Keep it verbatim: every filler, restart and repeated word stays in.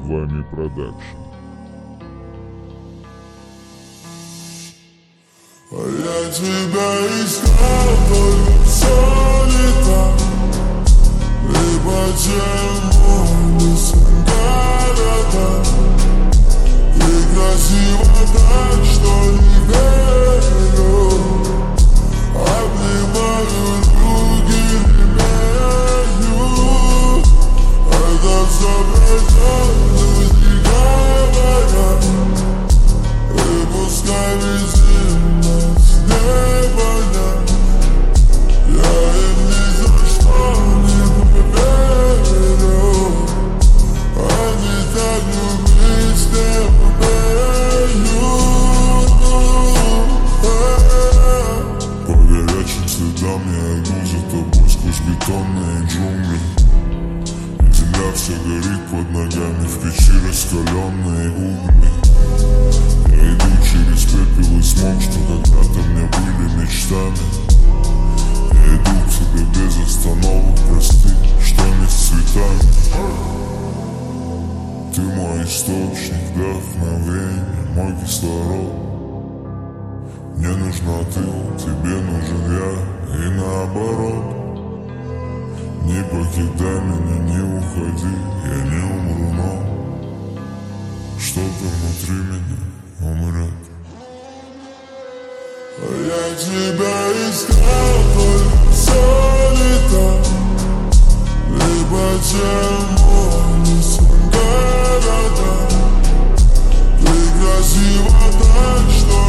вами продакшн. Я тебя искал, только все не так. И почему не сын города? Ты красива так, что не верю. Обнимаю руки, не имею. Это все пройдет, люди говорят. И пускай везде нас не понять. Я им ни за что не поверю. Они так любить не умеют. По горячим следам я иду за тобой сквозь бетонные джунгли. И земля все горит под ногами, в печи раскаленные угли. Я иду через пепел и смог, что когда-то мне были мечтами. Я иду к тебе без остановок, прости, что не с цветами. Ты мой источник вдохновения, мой кислород. Мне нужна ты, тебе нужен я, и наоборот. Не покидай меня, не уходи, я не умру, но что-то внутри меня умрет. Я тебя искал, только все не так. И почему не сын города? Ты красива так, что